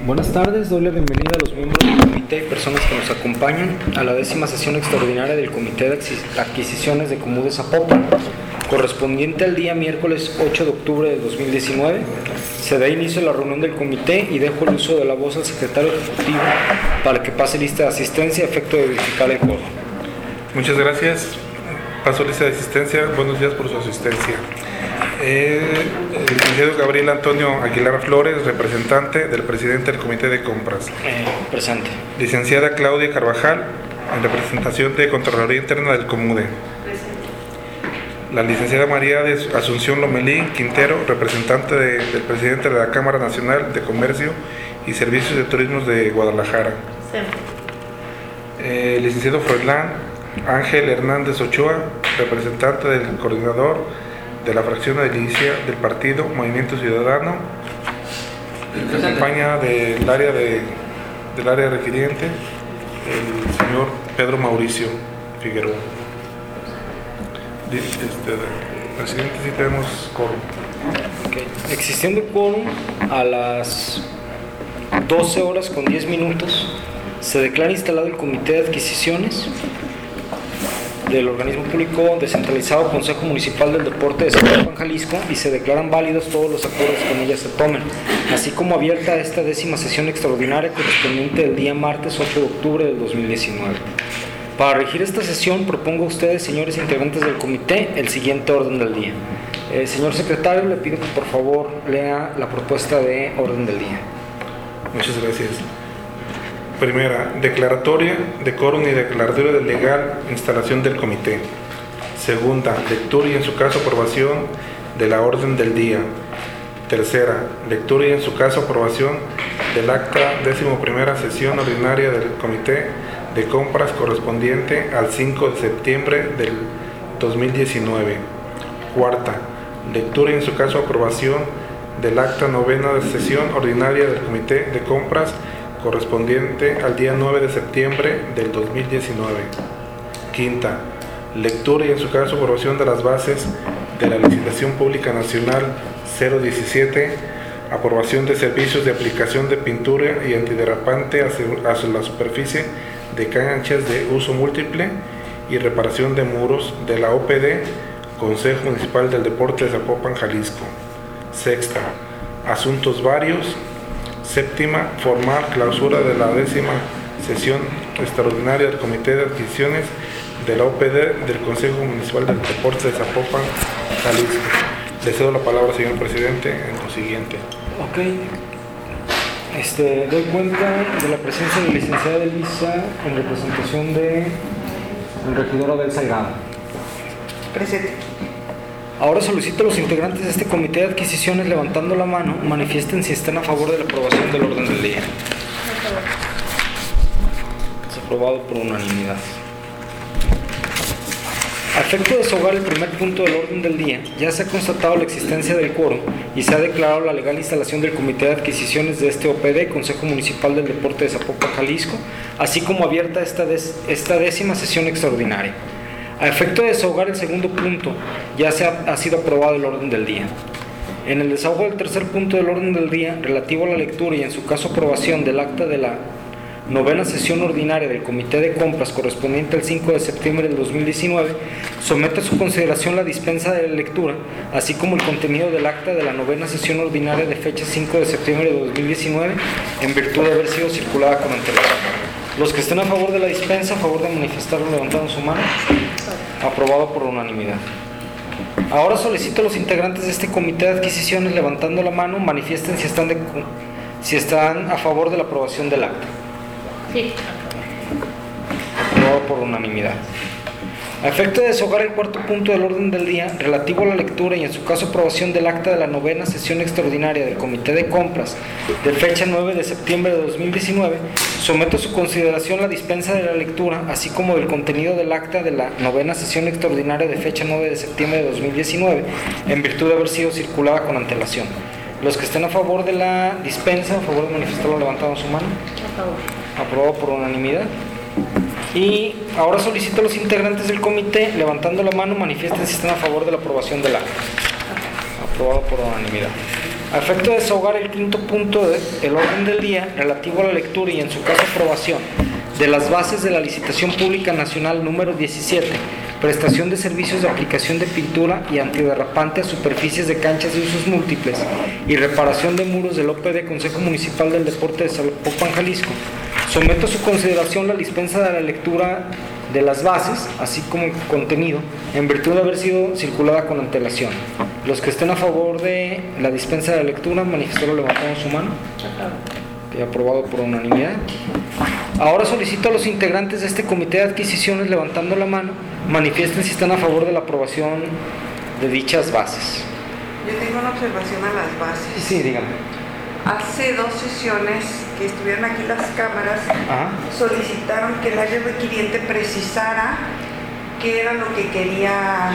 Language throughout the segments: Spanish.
Buenas tardes, doy la bienvenida a los miembros del comité y personas que nos acompañan a la 10ª sesión extraordinaria del Comité de Adquisiciones de Comú de Zapopan, correspondiente al día miércoles 8 de octubre de 2019. Se da inicio a la reunión del comité y dejo el uso de la voz al secretario ejecutivo para que pase lista de asistencia a efecto de verificar el quórum. Muchas gracias. Paso lista de asistencia. Buenos días por su asistencia. El licenciado Gabriel Antonio Aguilar Flores, representante del presidente del Comité de Compras. Presente. Licenciada Claudia Carvajal, en representación de Contraloría Interna del Comude. Presente. La licenciada María de Asunción Lomelín Quintero, representante del presidente de la Cámara Nacional de Comercio y Servicios de Turismo de Guadalajara. Licenciado Froilán Ángel Hernández Ochoa, representante del coordinador de la fracción edilicia del partido Movimiento Ciudadano. Se acompaña del área requiriente el señor Pedro Mauricio Figueroa. Presidente, sí tenemos quórum. Okay. Existiendo quórum, a las 12 horas con 10 minutos se declara instalado el Comité de Adquisiciones del organismo público descentralizado Consejo Municipal del Deporte de Zapopan, Jalisco, y se declaran válidos todos los acuerdos que con ella se tomen, así como abierta esta 10ª sesión extraordinaria correspondiente del día martes 8 de octubre del 2019. Para regir esta sesión propongo a ustedes, señores integrantes del comité, el siguiente orden del día. Señor secretario, le pido que por favor lea la propuesta de orden del día. Muchas gracias. Primera, declaratoria de quórum y declaratoria de legal instalación del comité. Segunda, lectura y en su caso aprobación de la orden del día. Tercera, lectura y en su caso aprobación del acta 11ª sesión ordinaria del comité de compras correspondiente al 5 de septiembre del 2019. Cuarta, lectura y en su caso aprobación del acta 9ª sesión ordinaria del comité de compras correspondiente al día 9 de septiembre del 2019. Quinta, lectura y en su caso aprobación de las bases de la licitación pública nacional 017, aprobación de servicios de aplicación de pintura y antiderrapante hacia la superficie de canchas de uso múltiple y reparación de muros de la OPD Consejo Municipal del Deporte de Zapopan, Jalisco. Sexta, asuntos varios. Séptima, formal clausura de la 10ª sesión extraordinaria del Comité de Adquisiciones de la OPD del Consejo Municipal del Deporte de Zapopan, Jalisco. Le cedo la palabra, señor presidente, en lo siguiente. Ok. Doy cuenta de la presencia de la licenciada Elisa en representación de el regidor Abel Salgado. Presente. Ahora solicito a los integrantes de este comité de adquisiciones, levantando la mano, manifiesten si están a favor de la aprobación del orden del día. Es aprobado por unanimidad. A efecto de desahogar el primer punto del orden del día, ya se ha constatado la existencia del quórum y se ha declarado la legal instalación del Comité de Adquisiciones de este OPD, Consejo Municipal del Deporte de Zapopan, Jalisco, así como abierta esta 10ª sesión extraordinaria. A efecto de desahogar el segundo punto, ya ha sido aprobado el orden del día. En el desahogo del tercer punto del orden del día, relativo a la lectura y en su caso aprobación del acta de la 9ª sesión ordinaria del Comité de Compras correspondiente al 5 de septiembre del 2019, somete a su consideración la dispensa de la lectura, así como el contenido del acta de la 9ª sesión ordinaria de fecha 5 de septiembre de 2019, en virtud de haber sido circulada con antelación. Los que estén a favor de la dispensa, a favor de manifestarlo levantando su mano. Aprobado por unanimidad. Ahora solicito a los integrantes de este comité de adquisiciones, levantando la mano, manifiesten si están a favor de la aprobación del acta. Sí. Aprobado por unanimidad. A efecto de desahogar el cuarto punto del orden del día, relativo a la lectura y en su caso aprobación del acta de la 9ª sesión extraordinaria del Comité de Compras de fecha 9 de septiembre de 2019, someto a su consideración la dispensa de la lectura, así como del contenido del acta de la 9ª sesión extraordinaria de fecha 9 de septiembre de 2019, en virtud de haber sido circulada con antelación. Los que estén a favor de la dispensa, a favor de manifestarlo levantando su mano. A favor. Aprobado por unanimidad. Y ahora solicito a los integrantes del comité, levantando la mano, manifiesten si están a favor de la aprobación del acta. Aprobado por unanimidad. A efecto de desahogar el quinto punto del orden del día relativo a la lectura y en su caso aprobación de las bases de la licitación pública nacional número 17, prestación de servicios de aplicación de pintura y antiderrapante a superficies de canchas de usos múltiples y reparación de muros del OPD Consejo Municipal del Deporte de Zapopan, Jalisco, someto a su consideración la dispensa de la lectura de las bases, así como el contenido, en virtud de haber sido circulada con antelación. Los que estén a favor de la dispensa de la lectura, manifestaron levantando su mano. Que aprobado por unanimidad. Ahora solicito a los integrantes de este comité de adquisiciones, levantando la mano, manifiesten si están a favor de la aprobación de dichas bases. Yo tengo una observación a las bases. Sí, dígame. Hace 2 sesiones que estuvieron aquí las cámaras, solicitaron que el área requiriente precisara qué era lo que quería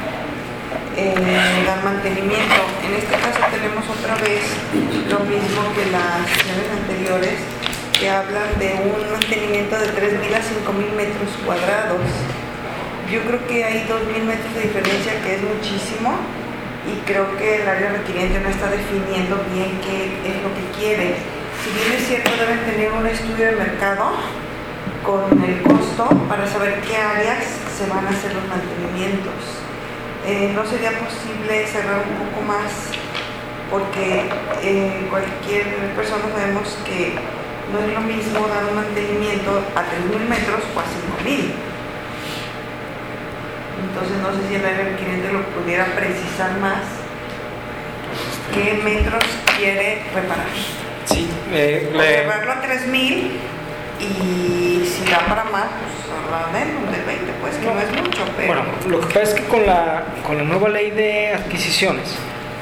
dar mantenimiento. En este caso tenemos otra vez lo mismo que las sesiones anteriores, que hablan de un mantenimiento de 3.000 a 5.000 metros cuadrados. Yo creo que hay 2.000 metros de diferencia, que es muchísimo, y creo que el área requiriente no está definiendo bien qué es lo que quiere. Si bien es cierto, deben tener un estudio de mercado con el costo para saber qué áreas se van a hacer los mantenimientos. No sería posible cerrar un poco más, porque cualquier persona sabemos que no es lo mismo dar un mantenimiento a 3.000 metros o a 5.000. Entonces no sé si el área requiriente lo pudiera precisar más, qué metros quiere reparar. Sí, cerrarlo a 3.000, y si da para más, pues hablar del 20, pues que no es mucho, pero... Bueno, lo que pasa es que con la nueva ley de adquisiciones,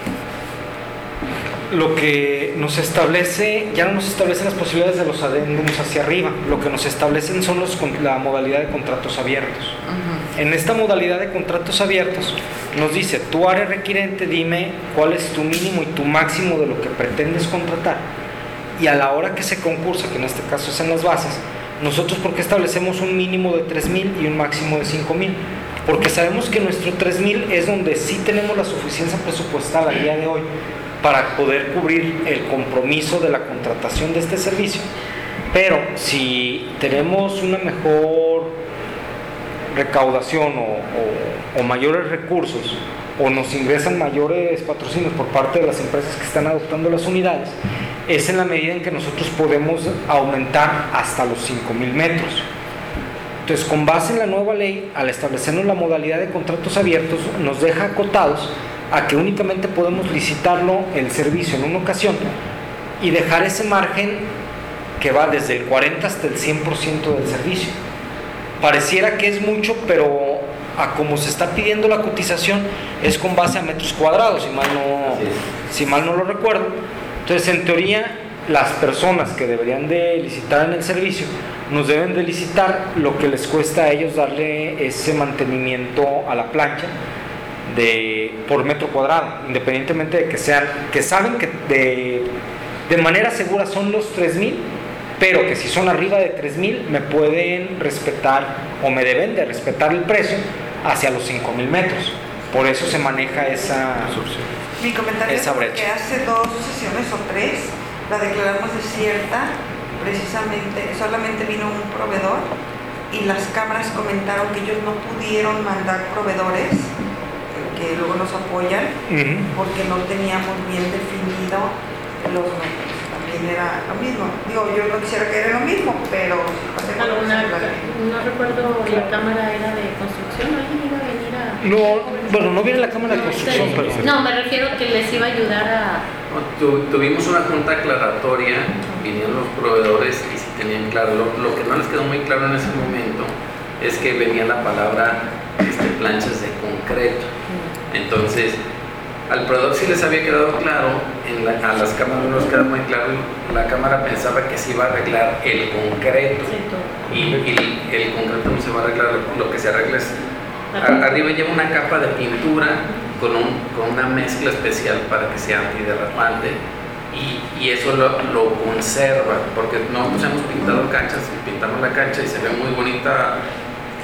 lo que nos establece, ya no nos establece las posibilidades de los adendums hacia arriba, lo que nos establecen son la modalidad de contratos abiertos. En esta modalidad de contratos abiertos nos dice, tu área requirente, dime cuál es tu mínimo y tu máximo de lo que pretendes contratar, y a la hora que se concursa, que en este caso es en las bases, nosotros porque establecemos un mínimo de 3.000 y un máximo de 5.000, porque sabemos que nuestro 3.000 es donde sí tenemos la suficiencia presupuestal al día de hoy para poder cubrir el compromiso de la contratación de este servicio. Pero si tenemos una mejor recaudación o mayores recursos, o nos ingresan mayores patrocinios por parte de las empresas que están adoptando las unidades, es en la medida en que nosotros podemos aumentar hasta los 5.000 metros. Entonces, con base en la nueva ley, al establecernos la modalidad de contratos abiertos, nos deja acotados a que únicamente podemos licitarlo el servicio en una ocasión y dejar ese margen que va desde el 40 hasta el 100% del servicio. Pareciera que es mucho, pero a como se está pidiendo la cotización es con base a metros cuadrados, si mal no lo recuerdo. Entonces, en teoría, las personas que deberían de licitar en el servicio nos deben de licitar lo que les cuesta a ellos darle ese mantenimiento a la plancha por metro cuadrado, independientemente de que saben que de manera segura son los 3.000, pero que si son arriba de 3.000 me pueden respetar o me deben de respetar el precio hacia los 5.000 metros. Por eso se maneja esa Mi comentario es que hace 2 sesiones o 3 la declaramos desierta, precisamente, solamente vino un proveedor y las cámaras comentaron que ellos no pudieron mandar proveedores que luego nos apoyan, porque no teníamos bien definido los metros. También era lo mismo. Digo, yo no quisiera que era lo mismo, pero no recuerdo, la cámara era de construcción, alguien iba a venir a... No viene la cámara de construcción, pero... No, me refiero que les iba a ayudar a... Tuvimos una junta aclaratoria, vinieron los proveedores y si tenían claro, lo que no les quedó muy claro en ese momento es que venía la palabra planchas de concreto. Entonces, al proveedor sí les había quedado claro, a las cámaras no les quedó muy claro, la cámara pensaba que se iba a arreglar el concreto, y el concreto no se va a arreglar, lo que se arregla es, arriba lleva una capa de pintura con una mezcla especial para que sea antiderrapante, y eso lo conserva, porque nosotros hemos pintado canchas, pintamos la cancha y se ve muy bonita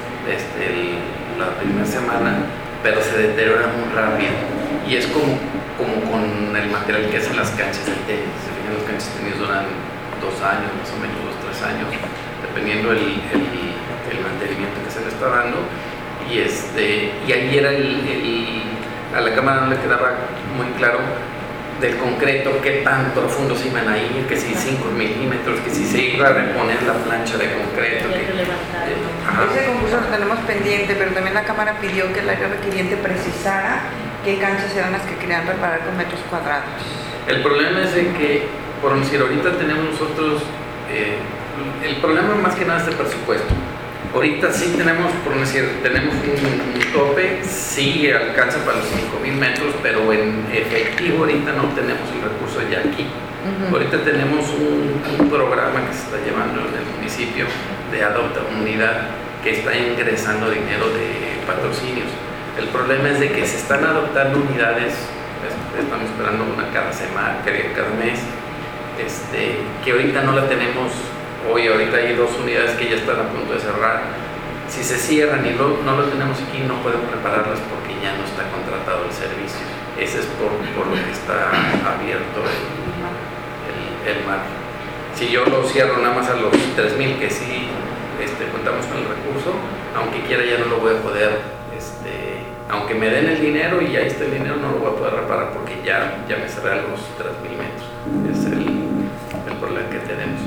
la primera semana, pero se deteriora muy rápido, y es como como con el material que hacen las canchas de tenis. Las canchas de tenis duran 2 años, más o menos 2 3 años, dependiendo el mantenimiento que se le está dando. Y ahí era a la cámara no le quedaba muy claro del concreto qué tan profundo se iban a ir, que si 5 milímetros, que si se iba a reponer la plancha de concreto. Ese concurso lo tenemos pendiente, pero también la cámara pidió que el área requiriente precisara qué canchas eran las que querían reparar con metros cuadrados. El problema es de que, por decir, ahorita tenemos nosotros, el problema más que nada es de presupuesto. Ahorita sí tenemos, por decir, tenemos un tope, sí alcanza para los 5,000 metros, pero en efectivo ahorita no tenemos el recurso ya aquí. Ahorita tenemos un programa que se está llevando en el municipio de Adopta Unidad, que está ingresando dinero de patrocinios. El problema es de que se están adoptando unidades, estamos esperando una cada semana, cada mes, que ahorita no la tenemos. Hoy ahorita hay 2 unidades que ya están a punto de cerrar. Si se cierran y no lo tenemos aquí, no podemos prepararlas porque ya no está contratado el servicio. Ese es por lo que está abierto el mar. Si yo lo cierro nada más a los 3,000, que sí contamos con el recurso, aunque quiera ya no lo voy a poder, aunque me den el dinero y ahí está el dinero, no lo voy a poder reparar porque ya me cerré a los 3,000 metros. Es el problema que tenemos.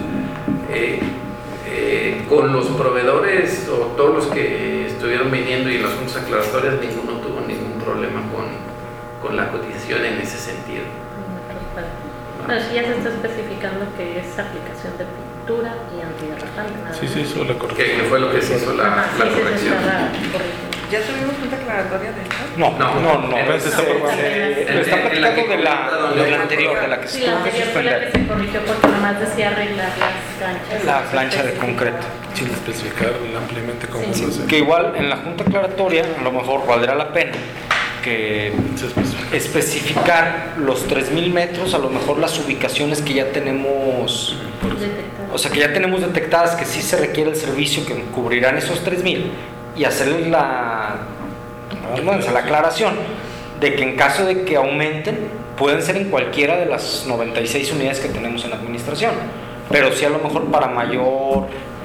Con los proveedores o todos los que estuvieron viniendo y en las juntas aclaratorias, ninguno tuvo ningún problema con la cotización en ese sentido. Bueno, sí ya se está especificando que es aplicación de pintura y antiderrapante. Sí, eso la corrección. Que fue lo que se hizo la corrección. ¿Ya tuvimos junta aclaratoria de esto? No. Está Está platicando de la anterior, de la que se Sí, la tuvo que anterior fue la que suspender. se corrigió porque nomás decía arreglar las canchas. La plancha de concreto. Sin especificar ampliamente cómo Sí. se hace. Que igual en la junta aclaratoria a lo mejor valdrá la pena que Se especifica. especificar los 3,000 metros, a lo mejor las ubicaciones que ya tenemos, o sea, que ya tenemos detectadas que sí se requiere el servicio que cubrirán esos 3,000 y hacerles la aclaración de que en caso de que aumenten pueden ser en cualquiera de las 96 unidades que tenemos en la administración, pero sí a lo mejor para mayor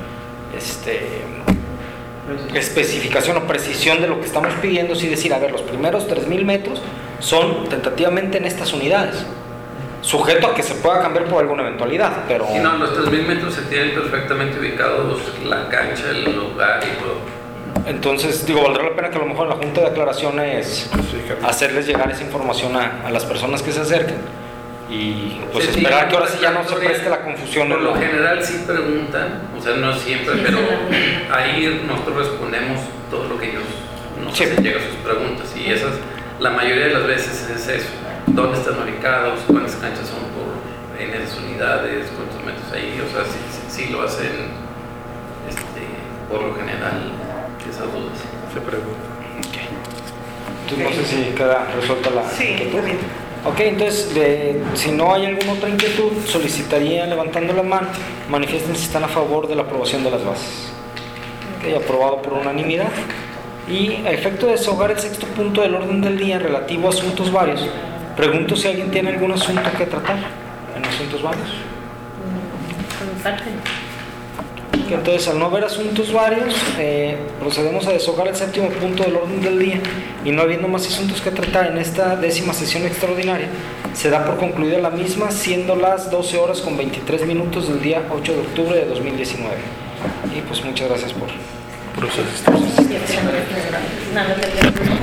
especificación o precisión de lo que estamos pidiendo, sí decir, a ver, los primeros 3,000 metros son tentativamente en estas unidades, sujeto a que se pueda cambiar por alguna eventualidad, pero... Si no, los 3,000 metros se tienen perfectamente ubicados, la cancha, el lugar y todo. Entonces, valdrá la pena que a lo mejor en la junta de aclaraciones Especificar. hacerles llegar esa información a las personas que se acerquen y pues Sí, esperar sí, que ahora sí ya no se porque preste la confusión. Por lo general sí preguntan, o sea, no siempre, Sí, pero es la ahí nosotros respondemos todo lo que ellos nos Sí. hacen llegar sus preguntas y esas, la mayoría de las veces es eso, dónde están ubicados, cuántas canchas son en esas unidades, cuántos metros hay, o sea, sí lo hacen por lo general esas dudas. Se pregunta. Entonces, no sé si queda resuelta la Sí, inquietud. está bien. Ok, entonces, si no hay alguna otra inquietud, solicitaría levantando la mano, manifiesten si están a favor de la aprobación de las bases. Ok, aprobado por unanimidad. Y a efecto de desahogar el 6º punto del orden del día relativo a asuntos varios, pregunto si alguien tiene algún asunto que tratar en asuntos varios. Por mi parte. Que entonces, al no haber asuntos varios, procedemos a desahogar el 7º punto del orden del día y no habiendo más asuntos que tratar en esta 10ª sesión extraordinaria, se da por concluida la misma, siendo las 12:23 del día 8 de octubre de 2019. Y pues muchas gracias por Procesos. Nada,